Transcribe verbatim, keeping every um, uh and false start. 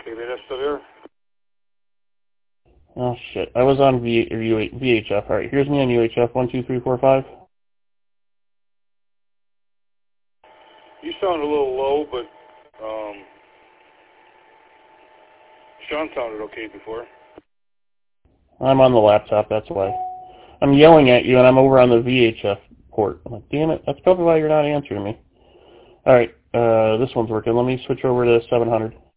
Okay, that's still there? Oh shit, I was on v or U V H F. Alright, here's me on U H F, one, two, three, four, five. You sound a little low, but um, Sean sounded okay before. I'm on the laptop, that's why. I'm yelling at you and I'm over on the V H F port. I'm like, damn it, that's probably why you're not answering me. Alright, uh, this one's working. Let me switch over to seven hundred.